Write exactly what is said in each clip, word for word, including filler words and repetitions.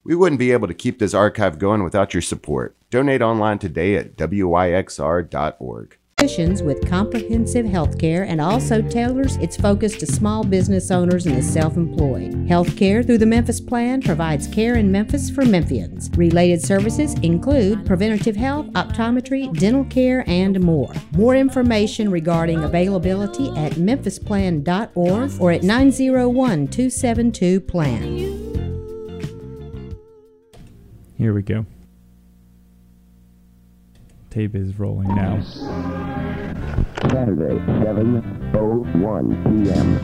We wouldn't be able to keep this archive going without your support. Donate online today at W Y X R dot org. With comprehensive health care and also tailors its focus to small business owners and the self-employed. Health care through the Memphis Plan provides care in Memphis for Memphians. Related services include preventative health, optometry, dental care, and more. More information regarding availability at memphis plan dot org or at nine oh one, two seven two, plan. Here we go. Tape is rolling now. Saturday, seven oh one p.m.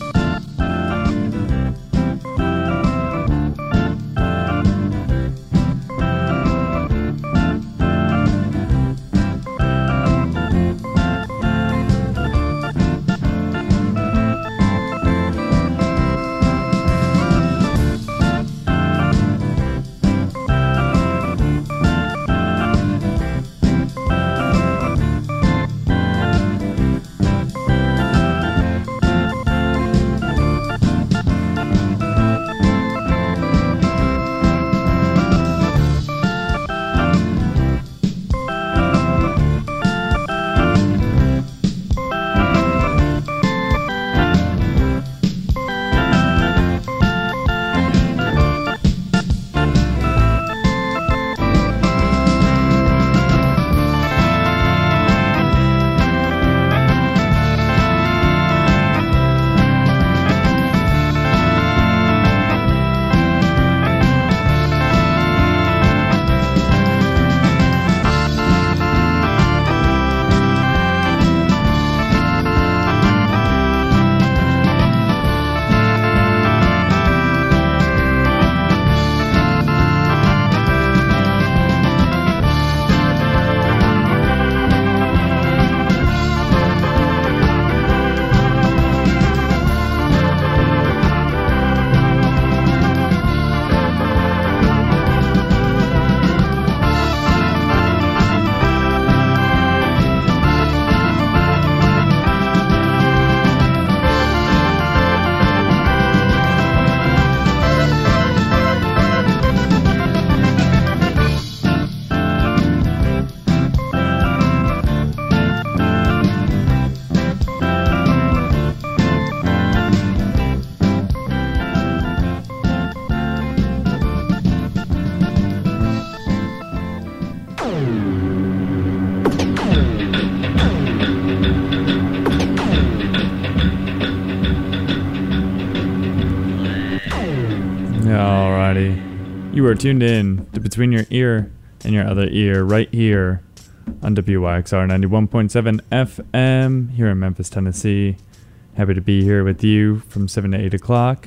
You are tuned in to Between Your Ear and Your Other Ear right here on W Y X R ninety-one point seven F M here in Memphis, Tennessee. Happy to be here with you from seven to eight o'clock.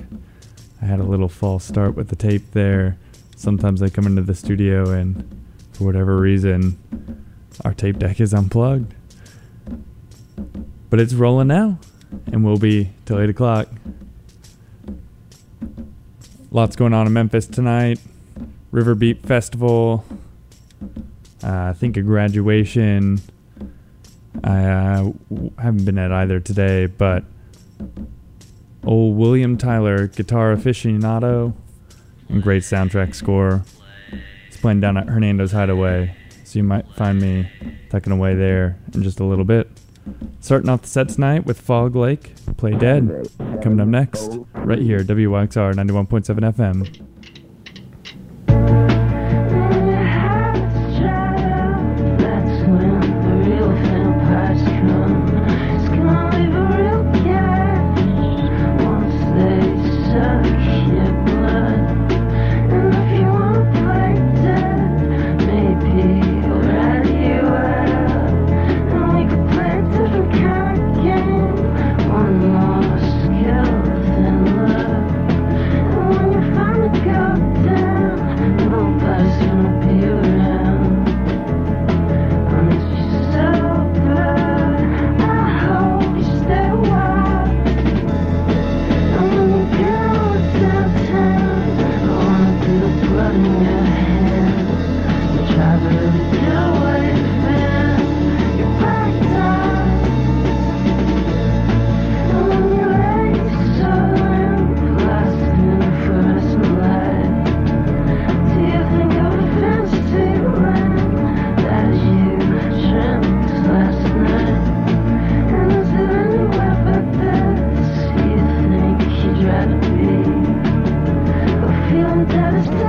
I had a little false start with the tape there. Sometimes I come into the studio and for whatever reason our tape deck is unplugged. But it's rolling now and will be till eight o'clock. Lots going on in Memphis tonight. River Beat Festival. Uh, I think a graduation. I uh, w- haven't been at either today, but old William Tyler, guitar aficionado, and great soundtrack score. It's playing down at Hernando's Hideaway, so you might find me tucking away there in just a little bit. Starting off the set tonight with Fog Lake, Play Dead. Coming up next, right here, W Y X R ninety-one point seven F M.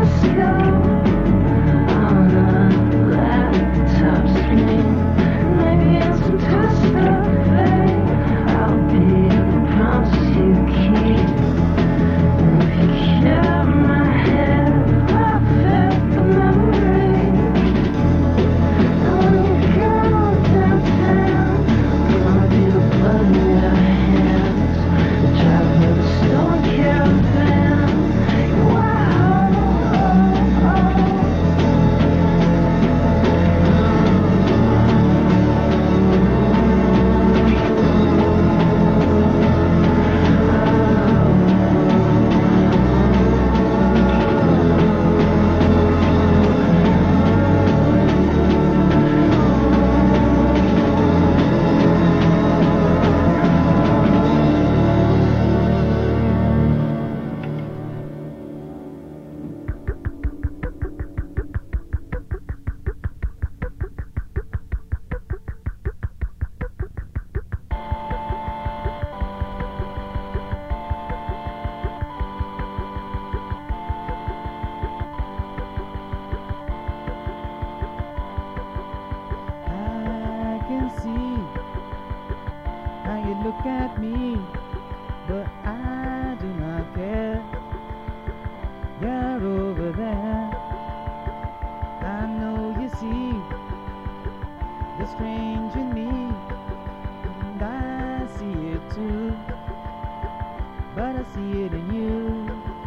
look at me, but I do not care. You're over there. I know you see the strange in me, and I see it too, but I see it in you.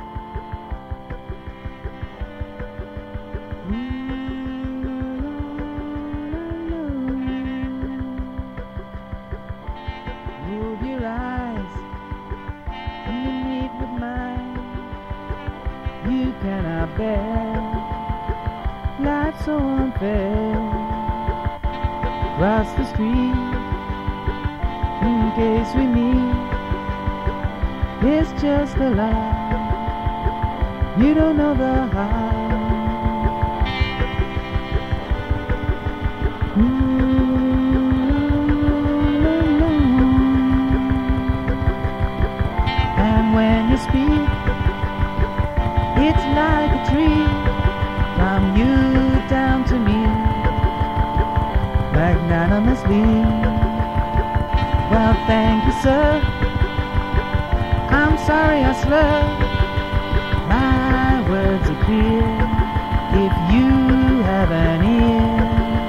Cannot bear life so unfair. Cross the street in case we meet. It's just a lie. You don't know the how. And when you speak, it's like a tree from you down to me, magnanimously. Well, thank you, sir. I'm sorry I slur. My words are clear if you have an ear.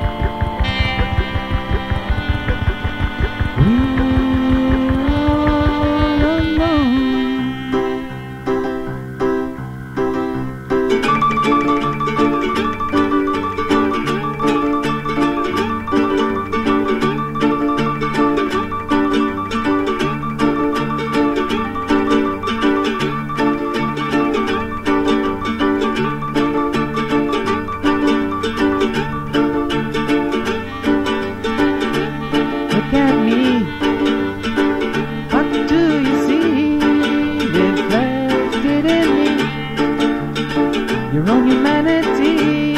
Look at me, what do you see reflected in me? Your own humanity.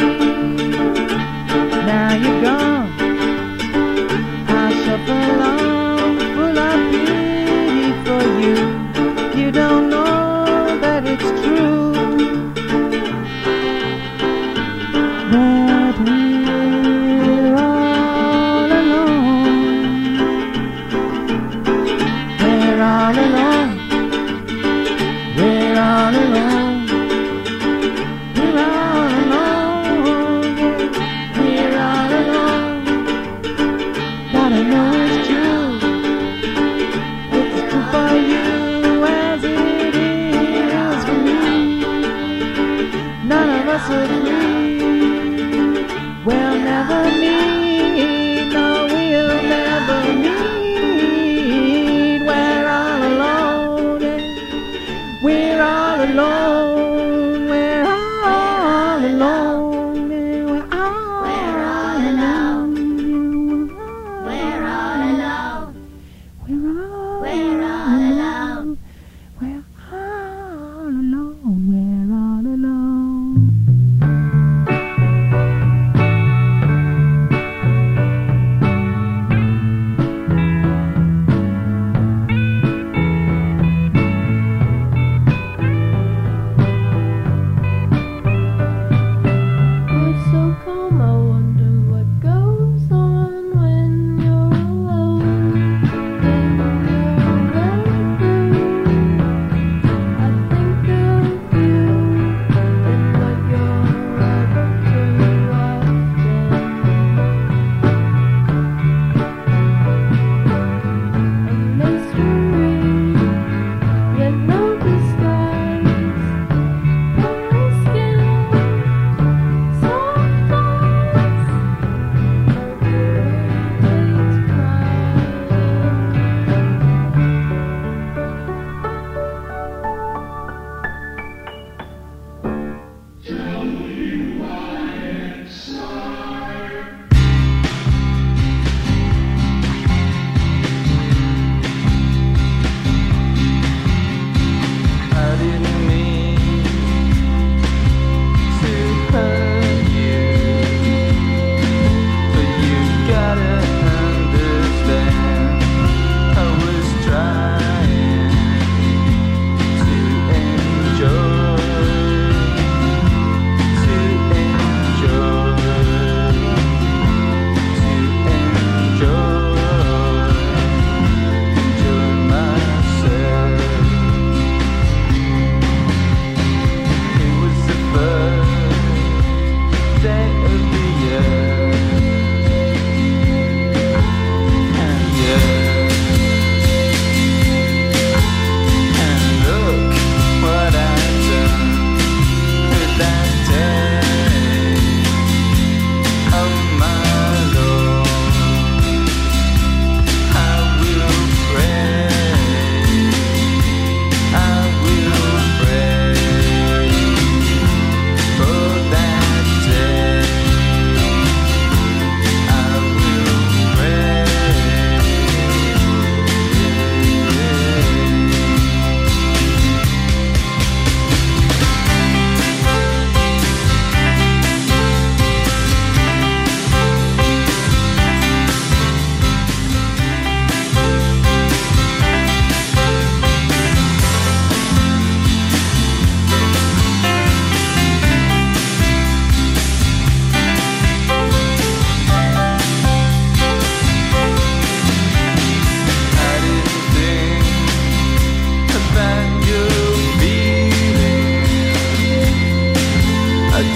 Now you're gone, I shuffle on, full of pity for you. You don't know that it's true, that we're all alone. We're all alone. We're all alone. We're all alone. Yeah. We're all alone. But I know it's true. It's true for you as it is for me. None of us agree. We'll never meet. No, we'll never meet. We're all alone, we're all alone, we're all alone, we're all alone, we're all alone, we're all alone, we're all alone.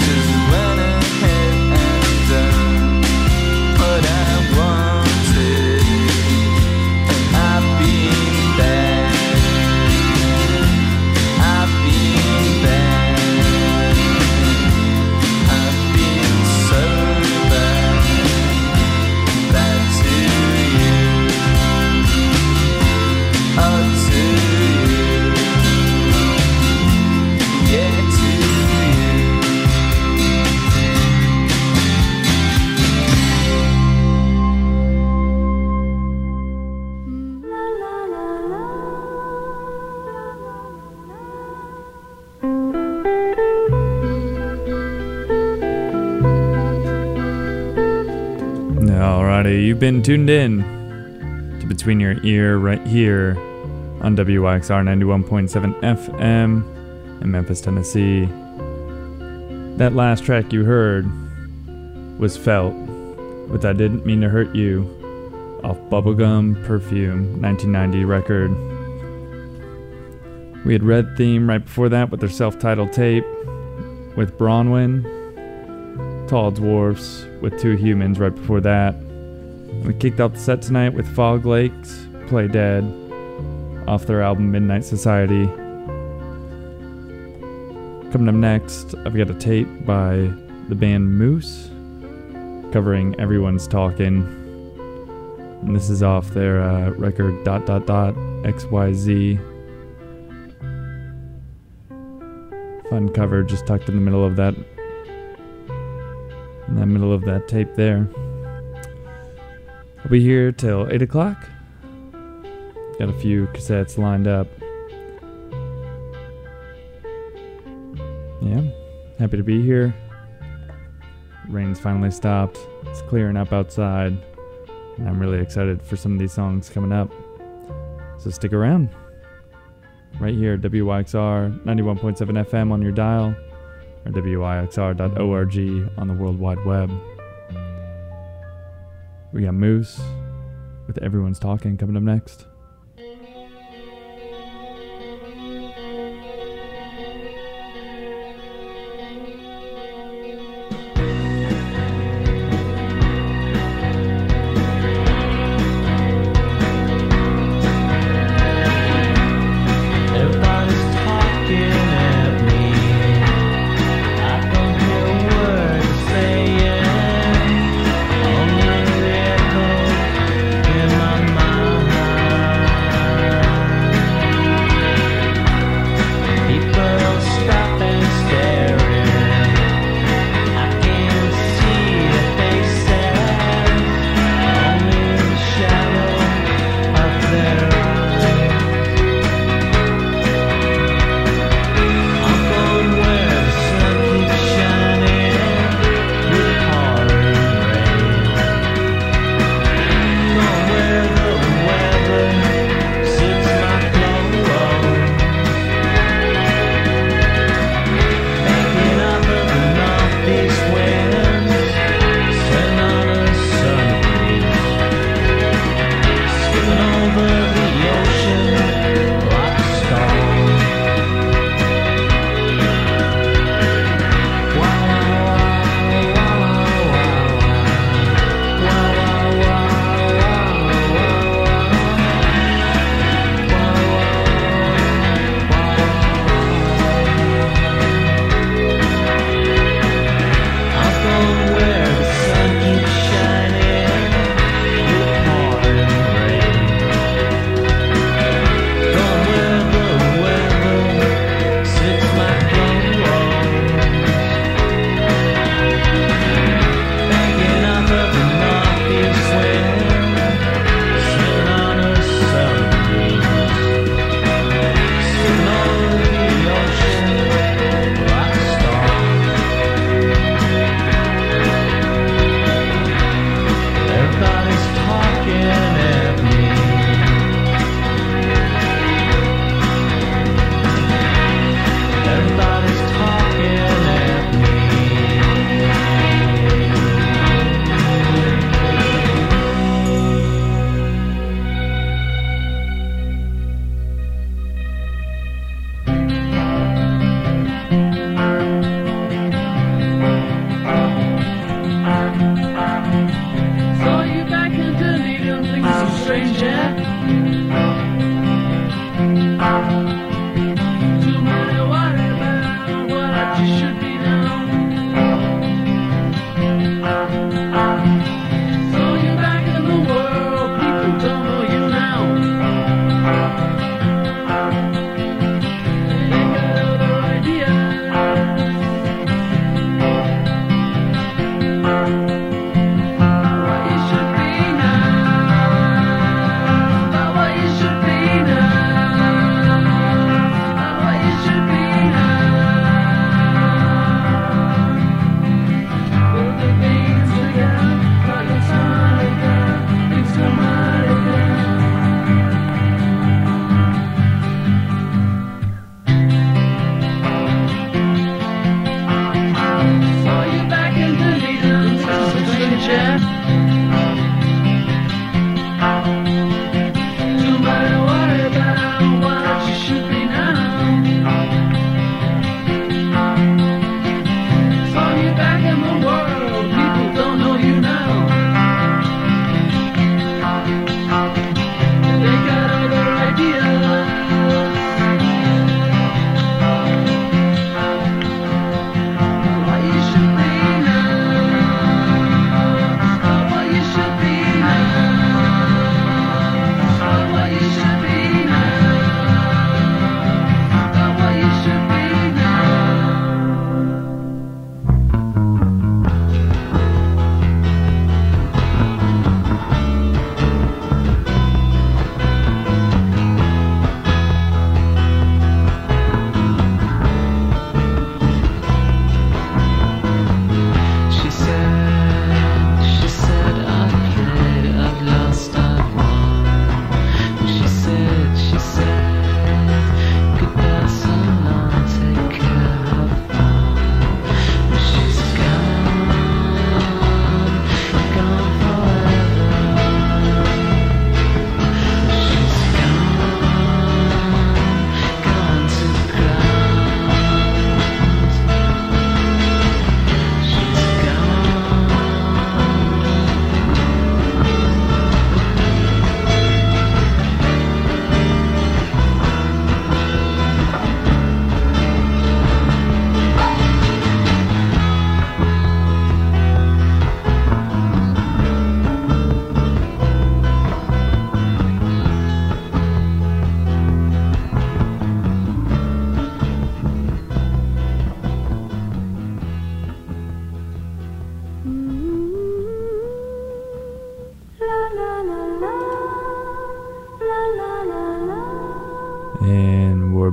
just went ahead and done what I wanted, and I've been bad, I've been bad, I've been so bad, bad to you, oh to you, yeah to you. Alrighty, you've been tuned in to Between Your Ear right here on W Y X R ninety-one point seven F M in Memphis, Tennessee. That last track you heard was Felt with I Didn't Mean to Hurt You off Bubblegum Perfume nineteen ninety record. We had Red Theme right before that with their self-titled tape with Bronwyn. Tall Dwarfs with Two Humans right before that. We kicked off the set tonight with Fog Lakes, Play Dead, off their album Midnight Society. Coming up next, I've got a tape by the band Moose, covering Everyone's Talking. And this is off their uh, record dot dot dot X Y Z. Fun cover just tucked in the middle of that in the middle of that tape there. I'll be here till eight o'clock. Got a few cassettes lined up. Yeah, happy to be here. Rain's finally stopped. It's clearing up outside. And I'm really excited for some of these songs coming up. So stick around. Right here at W Y X R ninety-one point seven F M on your dial, or W Y X R dot org on the World Wide Web. We got Moose with Everyone's Talking coming up next. Everybody's talking at me. I don't hear a word they're saying. Only the echo in my mind.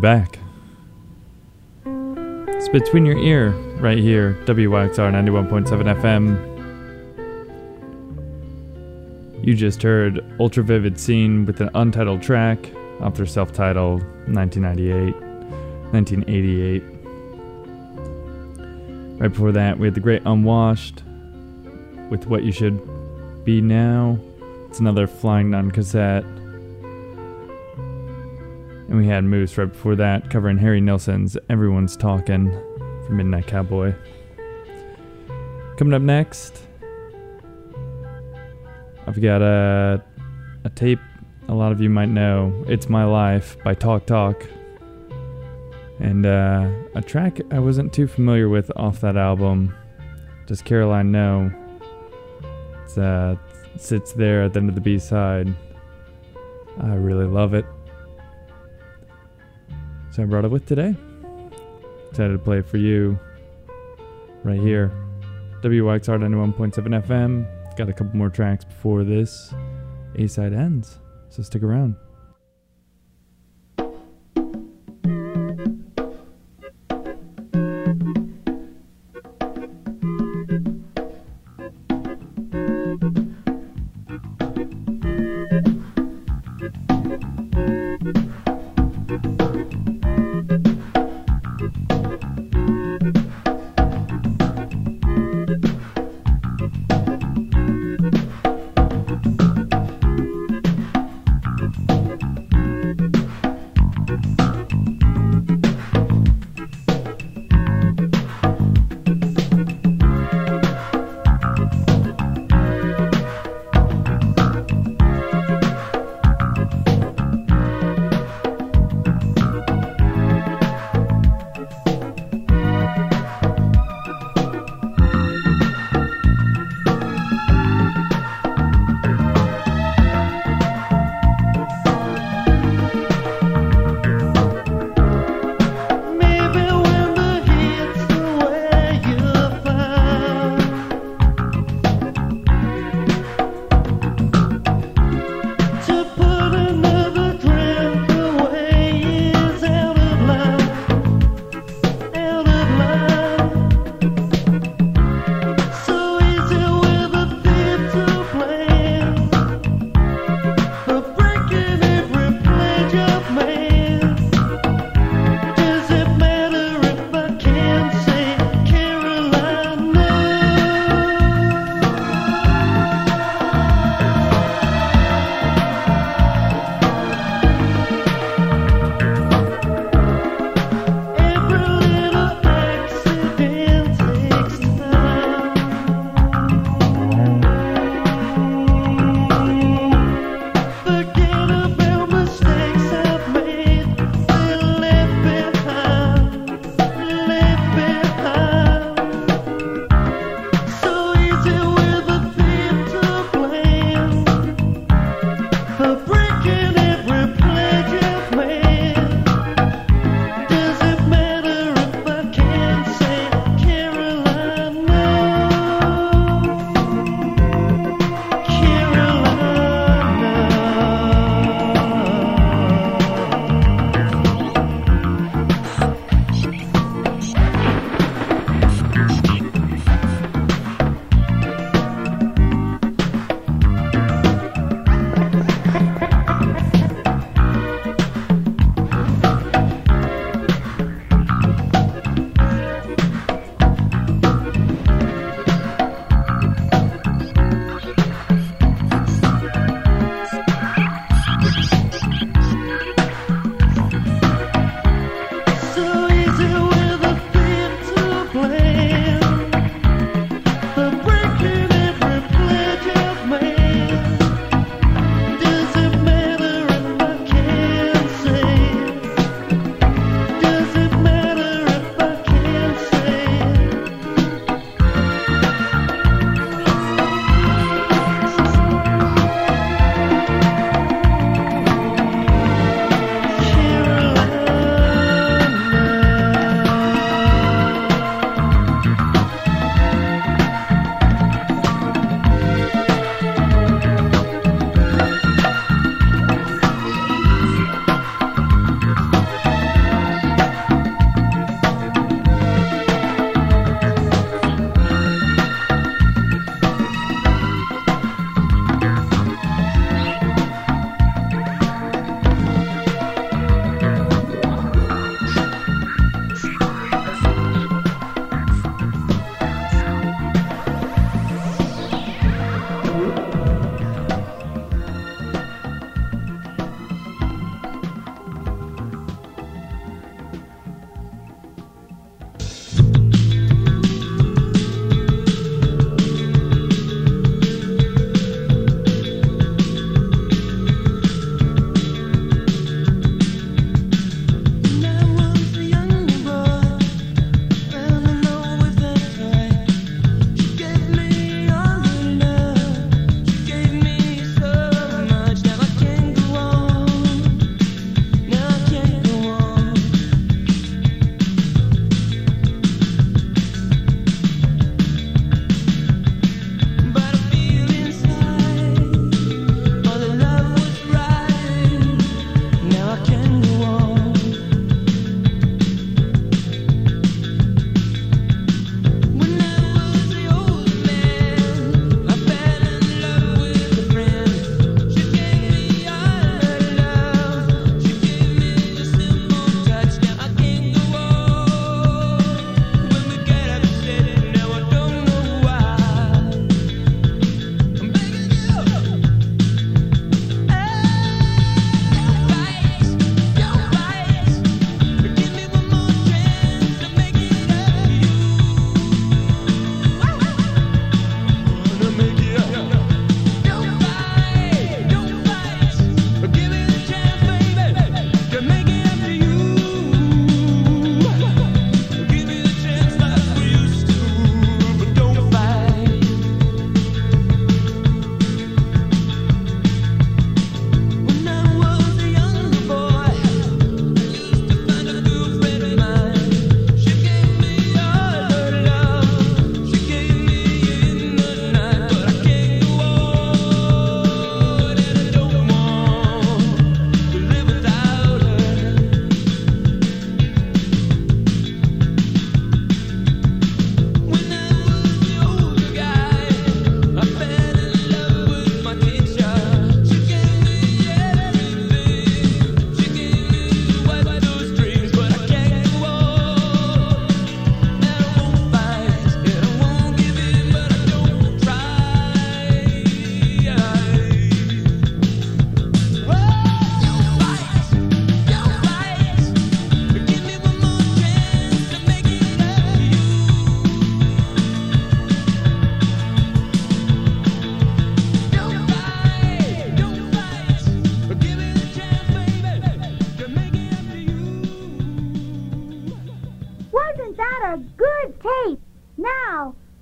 back. It's Between Your Ear, right here, W Y X R ninety-one point seven F M. You just heard Ultra Vivid Scene with an untitled track off their self-titled nineteen ninety-eight, nineteen eighty-eight. Right before that, we had the great Unwashed with What You Should Be Now. It's another Flying Nun cassette. And we had Moose right before that, covering Harry Nilsson's Everyone's Talking from Midnight Cowboy. Coming up next, I've got a, a tape a lot of you might know. It's My Life by Talk Talk. And uh, a track I wasn't too familiar with off that album, Does Caroline Know? It uh, sits there at the end of the B-side. I really love it. So I brought it with today. Excited to play it for you right here. W Y X R ninety-one point seven F M. Got a couple more tracks before this A-side ends, so stick around. Thank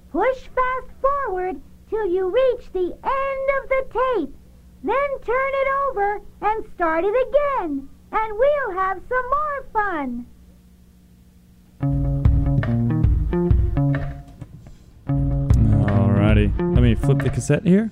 Push fast forward till you reach the end of the tape. Then turn it over and start it again. And we'll have some more fun. Alrighty. Let me flip the cassette here.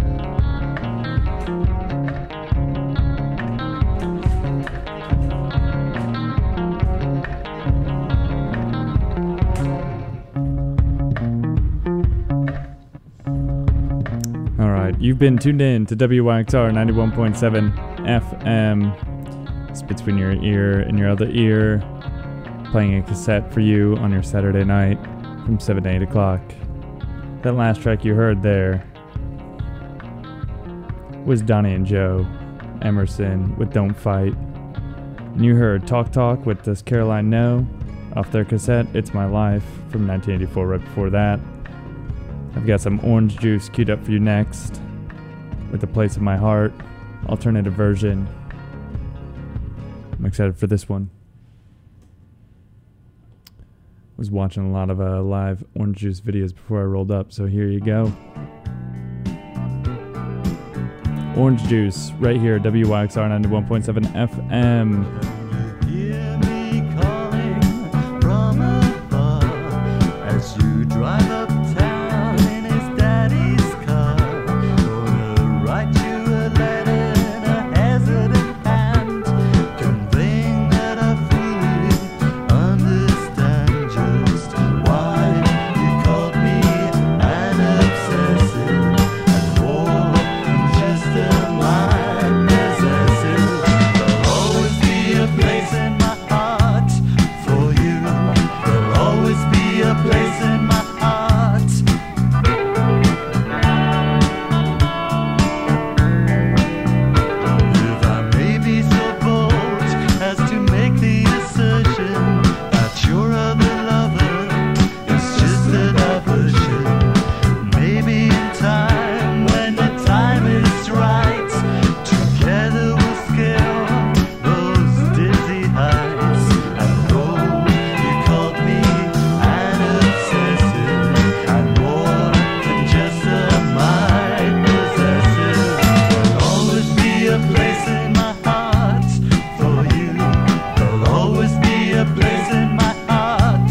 Alright, you've been tuned in to W Y X R ninety-one point seven F M. It's between your ear and your other ear, playing a cassette for you on your Saturday night from seven to eight o'clock. That last track you heard there was Donnie and Joe Emerson with Don't Fight. And you heard Talk Talk with Does Caroline Know off their cassette It's My Life from nineteen eighty-four right before that. I've got some Orange Juice queued up for you next with A Place in My Heart, alternative version. I'm excited for this one. Was watching a lot of uh, live Orange Juice videos before I rolled up, so here you go. Orange Juice, right here, W Y X R ninety-one point seven F M. Hear me calling from afar as you drive uptown in his daddy's car. Gonna write you a letter in a hesitant hand, conveying that I fully understand just why you called me an obsessive and more than just a mind possessive. There'll always be a place in my heart for you. There'll always be a place in my heart. If I may be so bold as to make the assertion that your other lover is just a diversion, maybe in time, when the time is right, together we'll scale those dizzy heights. And though you called me an obsessive and more than just a mind possessive, there'll always be a place in my heart for you. There'll always be a place in my heart.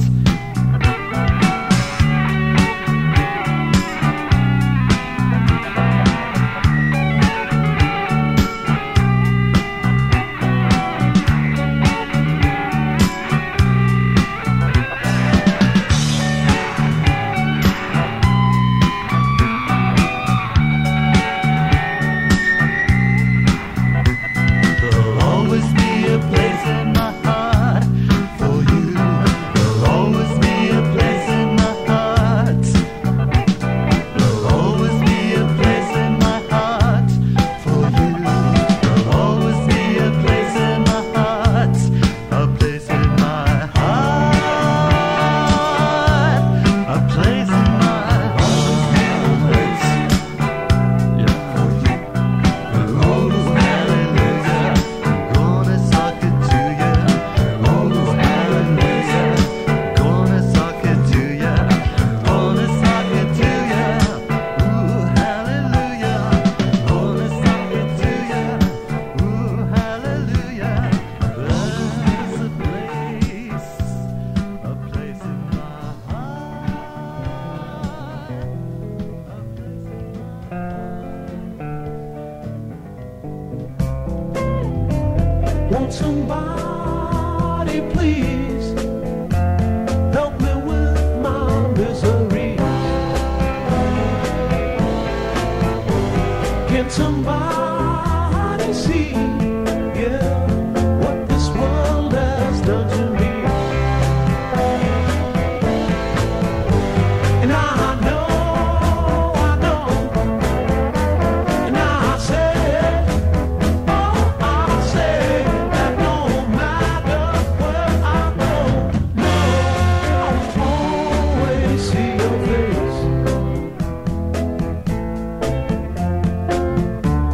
There'll always be a place in my heart for you. There'll always be a place in my heart. There'll always be a place in my heart for you. There'll always be a place in my heart. A place in my heart. A place in my heart. Yeah, for you. Oh, hallelujah, gonna suck it to ya. Oh, hallelujah, gonna suck it to ya. Gonna suck it to ya. Ooh, hallelujah, gonna suck it to ya. Ooh, hallelujah, there's a place, a place in my Won't somebody please help me with my misery? Can somebody see, yeah, what this world has done to me? And I know, I know, and I say, oh, I say that no matter where I go, no, I'll always see your face.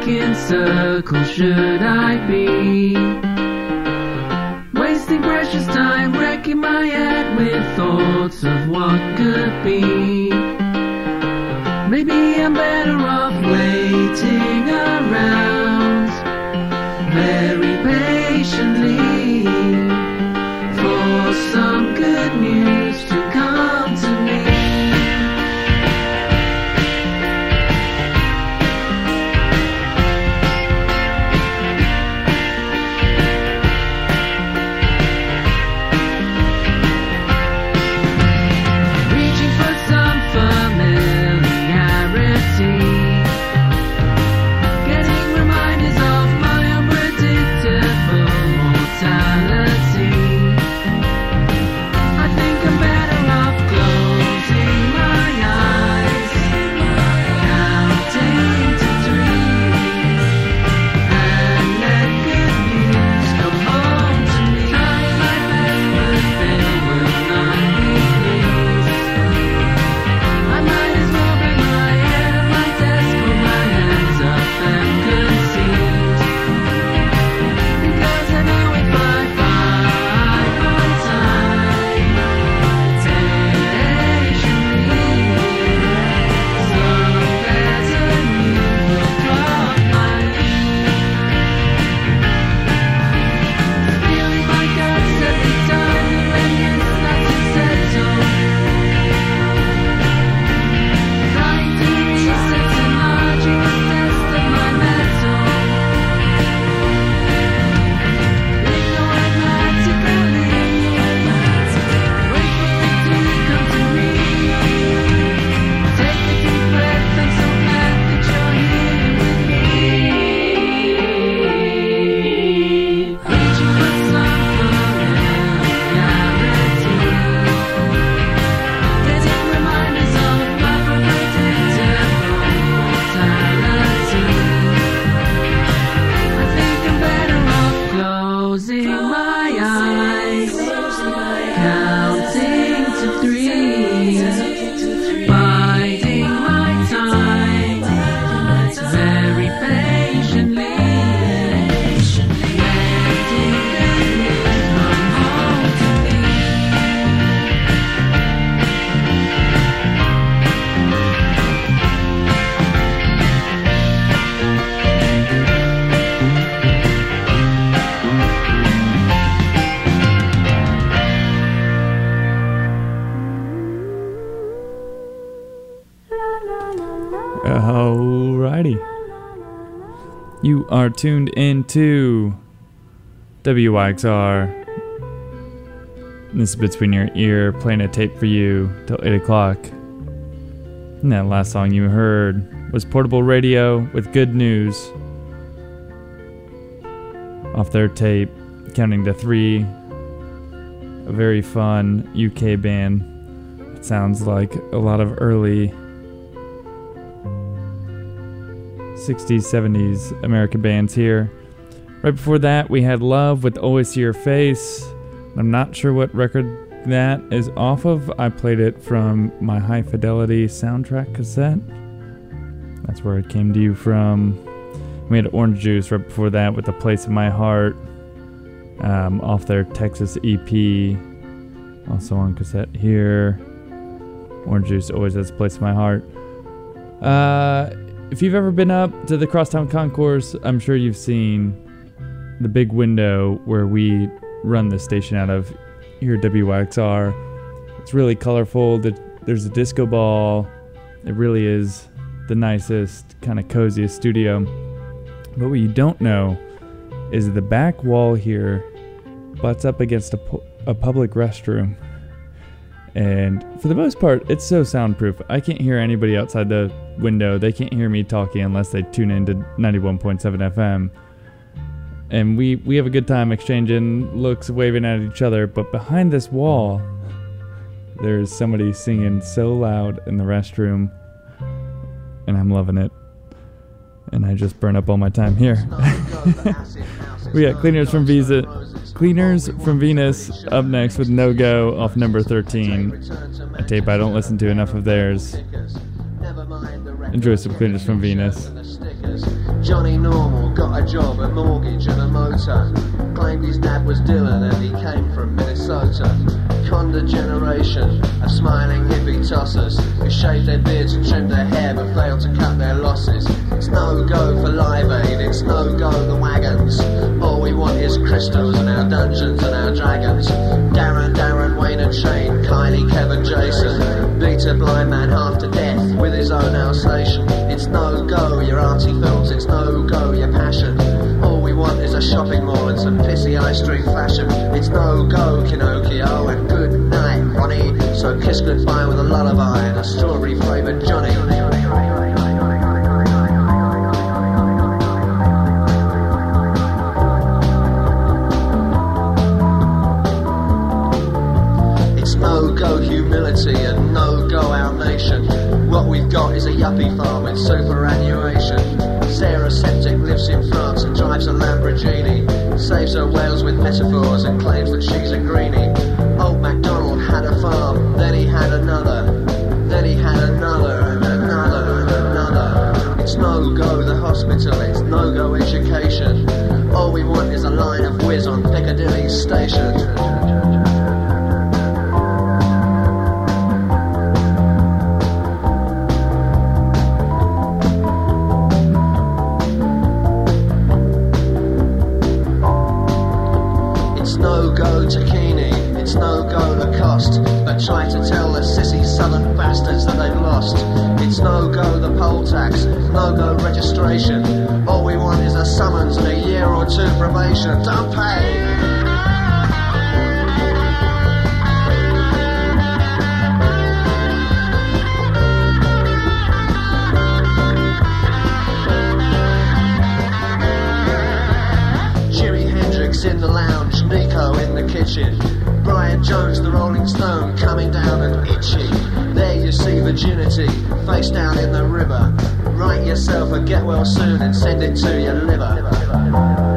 stuck in circles should I be? Wasting precious time, wrecking my head with thoughts of what could be. Maybe I'm better off waiting around very patiently for some good news to come to me. Reaching for some familiarity, getting reminders of my unpredictable mortality. I think I'm better off closing my eyes, counting to three, and let good news come home to me. Trying my best, but fail will not be pleased. I might as well bring my head on my desk, put my hands up and concede. Because I know if I find my time patiently, some better news will drop my feeling my guts every time when it's not to settle. Trying to reset enlarging the test of my metal. Ignoratically, wait for it to come to me. Take a deep breath, I'm so glad that you're here with me. Reaching for some familiarity, getting reminders of my unpredictable mortality. I think I'm better off closing my eyes, counting to three, biding my time very patiently, letting good news come home to me. Alrighty. You are tuned into W Y X R. This is Between Your Ear, playing a tape for you till eight o'clock. And that last song you heard was Portable Radio with Good News. Off their tape, Counting to Three. A very fun U K band. It sounds like a lot of early sixties, seventies American bands here. Right before that, we had Love with Always See Your Face. I'm not sure what record that is off of. I played it from my High Fidelity soundtrack cassette. That's where it came to you from. We had Orange Juice right before that with A Place in My Heart, um, off their Texas E P. Also on cassette here. Orange Juice always has a place in my heart. Uh... If you've ever been up to the Crosstown Concourse, I'm sure you've seen the big window where we run the station out of here at W Y X R. It's really colorful. There's a disco ball. It really is the nicest, kind of coziest studio. But what you don't know is the back wall here butts up against a, pu- a public restroom. And for the most part, it's so soundproof. I can't hear anybody outside the window. They can't hear me talking unless they tune into ninety-one point seven F M. And we, we have a good time exchanging looks, waving at each other. But behind this wall, there's somebody singing so loud in the restroom. And I'm loving it. And I just burn up all my time here. We got Cleaners from Visa. Cleaners from Venus up next with No Go off number thirteen. A tape I don't listen to enough of theirs. Enjoy some Cleaners from Venus. Johnny Normal got a job, a mortgage and a motor. Claimed his dad was Dylan and he came from Minnesota. Conda generation of smiling hippie tossers who shaved their beards and trimmed their hair but failed to cut their losses. It's no go for Live Aid, it's no go the wagons. All we want is crystals and our dungeons and our dragons. Darren, Darren, Wayne and Shane, Kylie, Kevin, Jason. Beat a blind man half to death with his own Alsatian. It's no go your arty films, it's no go your passion. All we want is a shopping mall and some pissy high street fashion. It's no go Pinocchio and good night Ronnie. So kiss goodbye with a lullaby and a strawberry flavoured Johnny. It's no go humility and no go our nation. What we've got is a yuppie farm with superannuation. Sarah Septic lives in France and drives a Lamborghini. Saves her whales with metaphors and claims that she's a greenie. Old MacDonald had a farm, then he had another. Then he had another and another and another. It's no go the hospital, it's no go education. All we want is a line of whiz on Piccadilly station. It's no go Lacoste, but try to tell the sissy southern bastards that they've lost. It's no go the poll tax, no go registration. All we want is a summons and a year or two probation. Don't pay! In the lounge, Nico in the kitchen, Brian Jones, the Rolling Stone, coming down and itchy. There you see virginity, face down in the river. Write yourself a get well soon and send it to your liver.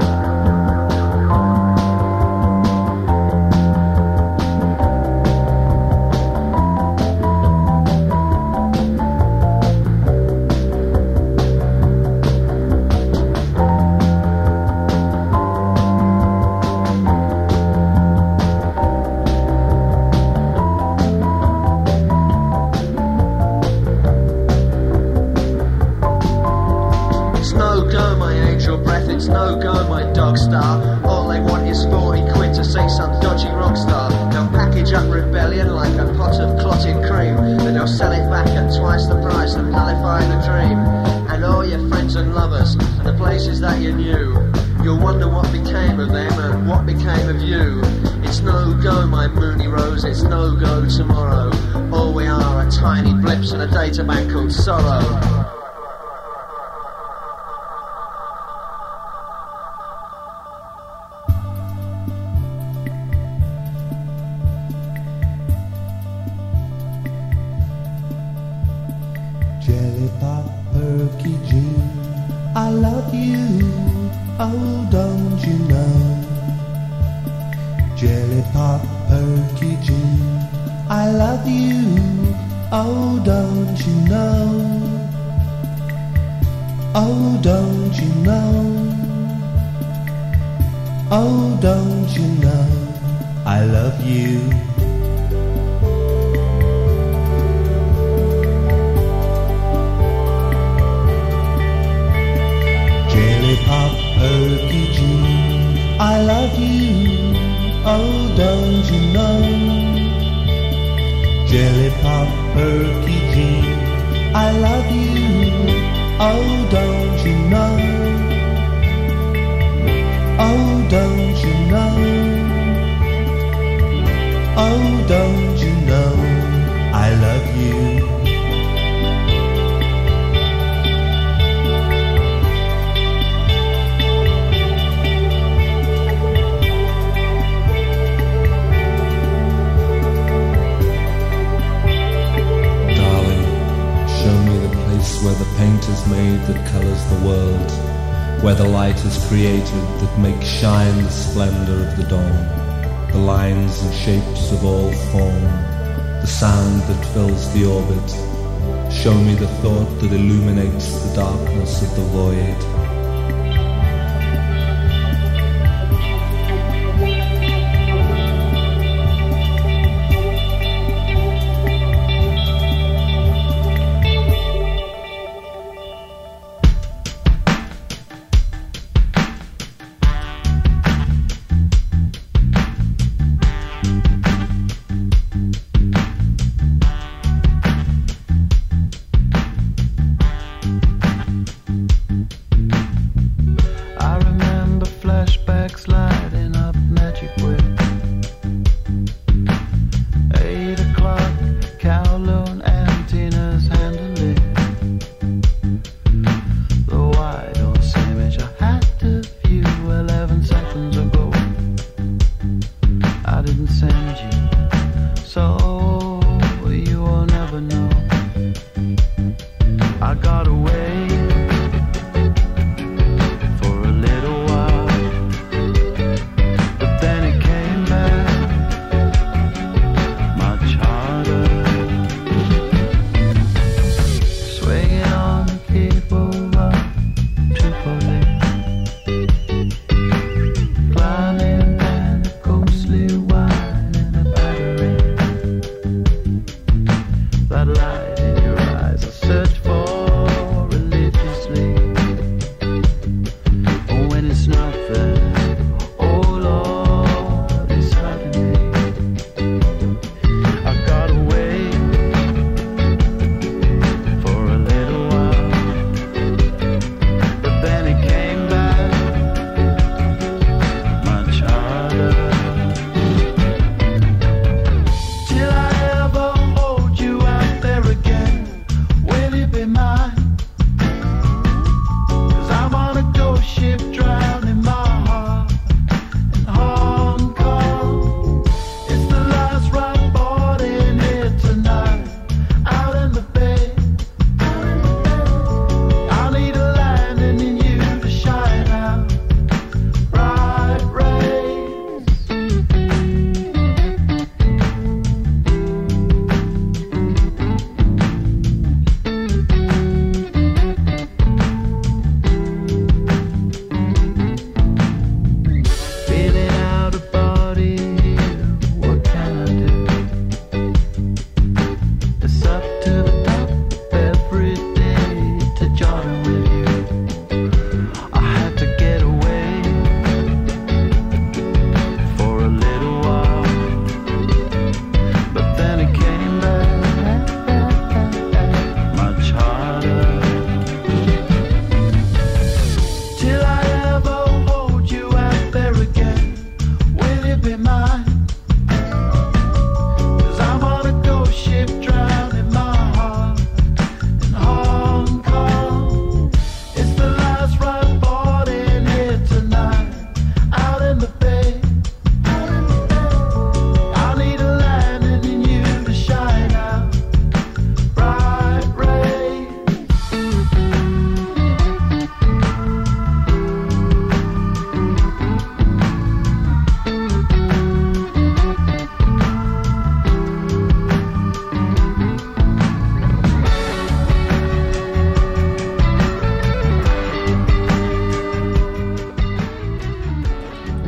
Where the light is created that makes shine the splendor of the dawn, the lines and shapes of all form, the sound that fills the orbit. Show me the thought that illuminates the darkness of the void.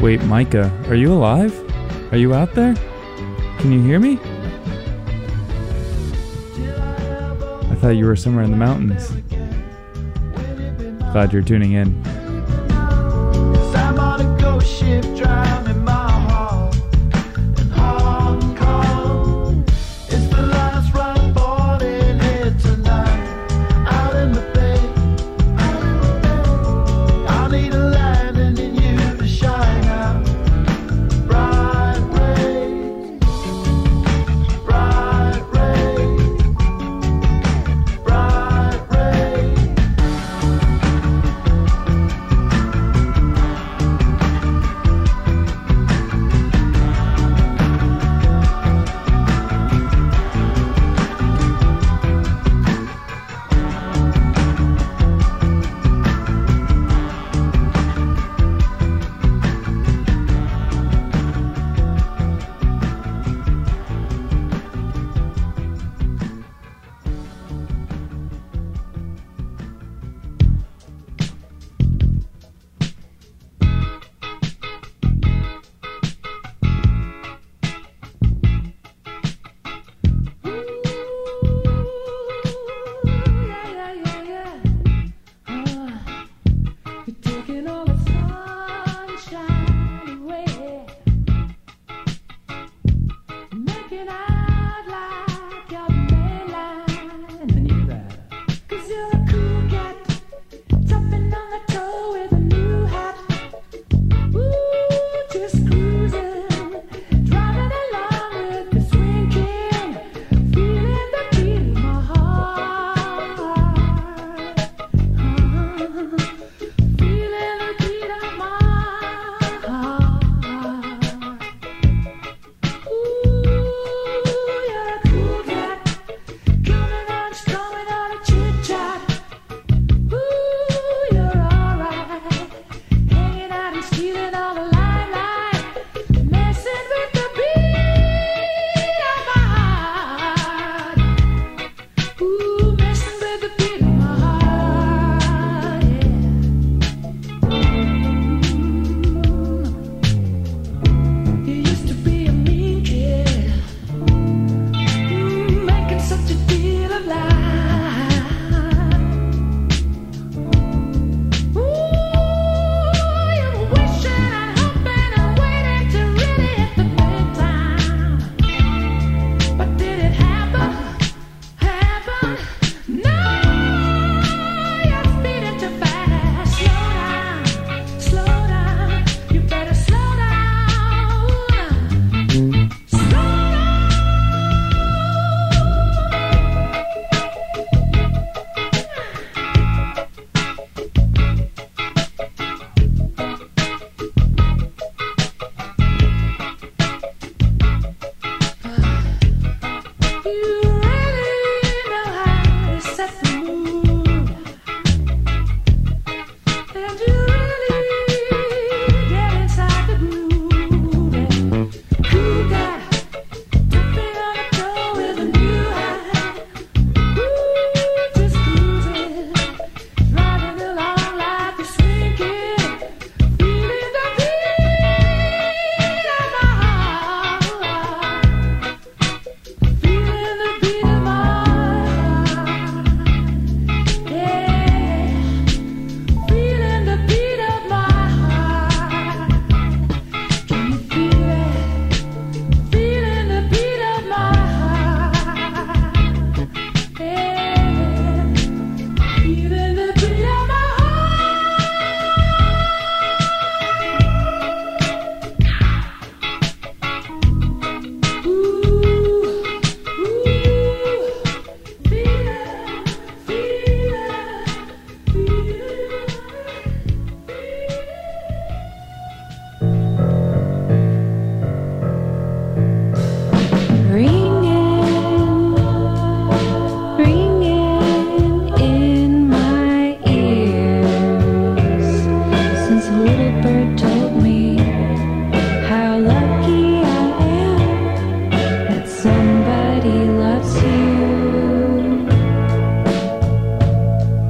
Wait, Micah, are you alive? Are you out there? Can you hear me? I thought you were somewhere in the mountains. Glad you're tuning in. I'm on a ghost ship driving my heart in Hong Kong. It's the last ride boarding here tonight. Out in the bay, I need a landing in you to shine out. Bright rays, bright rays, bright rays.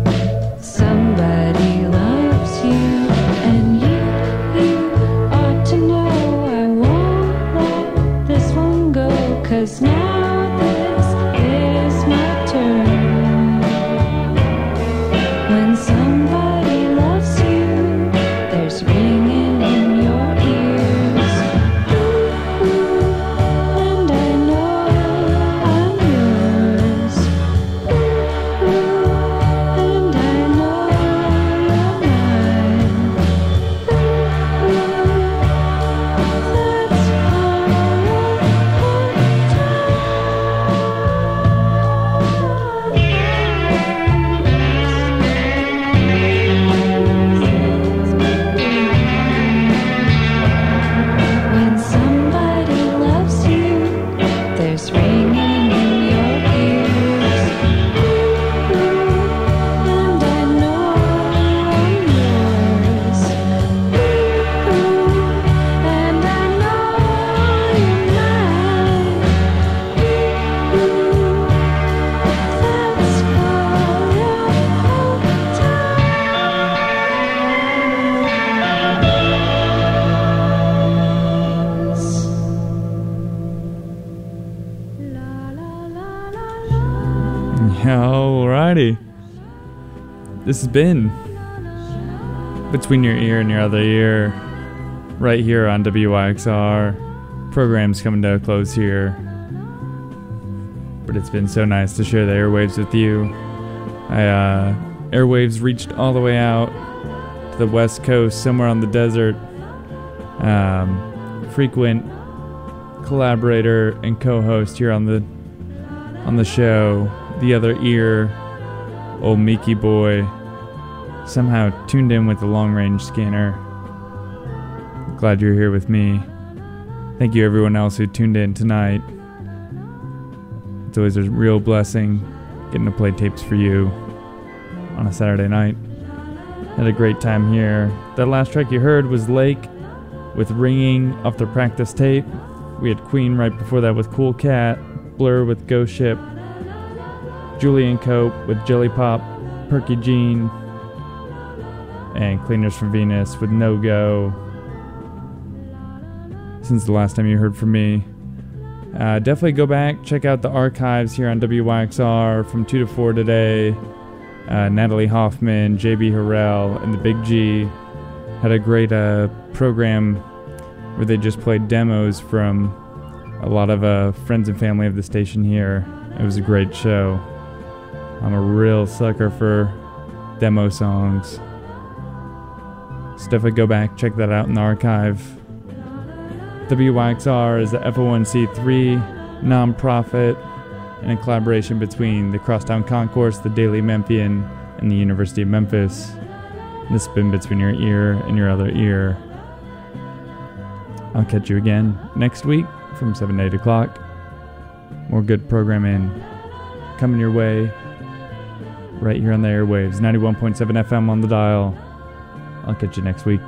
Somebody loves you, and you, you ought to Alrighty. This has been Between Your Ear and Your Other Ear, right here on W Y X R. Program's coming to a close here, but it's been so nice to share the airwaves with you. I, uh, airwaves reached all the way out to the west coast, somewhere on the desert. Um, frequent collaborator and co-host here on the on the show, The Other Ear, old Miki boy, somehow tuned in with the long-range scanner. Glad you're here with me. Thank you everyone else who tuned in tonight. It's always a real blessing getting to play tapes for you on a Saturday night. Had a great time here. That last track you heard was Lake with Ringing off their practice tape. We had Queen right before that with Cool Cat, Blur with Ghost Ship, Julian Cope with Jelly Pop, Perky Jean, and Cleaners from Venus with No Go. Since the last time you heard from me, uh, definitely go back, check out the archives here on W Y X R from two to four today. Uh, Natalie Hoffman, J B Harrell, and the Big G had a great uh, program where they just played demos from a lot of uh, friends and family of the station here. It was a great show. I'm a real sucker for demo songs. So definitely go back, check that out in the archive. W Y X R is a F O one c three non-profit and a collaboration between the Crosstown Concourse, the Daily Memphian, and the University of Memphis. This has been Between Your Ear and Your Other Ear. I'll catch you again next week from seven to eight o'clock. More good programming coming your way right here on the airwaves. ninety-one point seven F M on the dial. I'll catch you next week.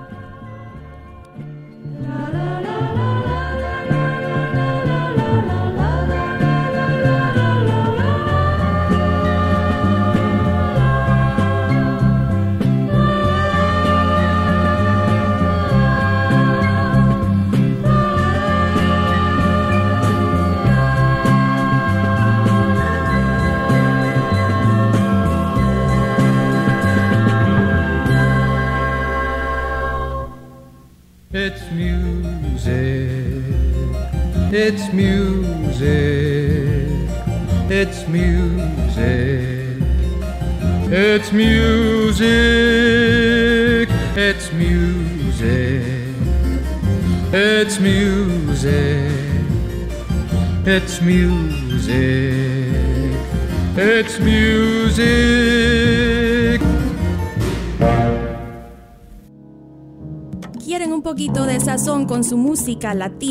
It's music, it's music, it's music, it's music, it's music, it's music, it's music, it's music. ¿Quieren un poquito de sazón con su música latina?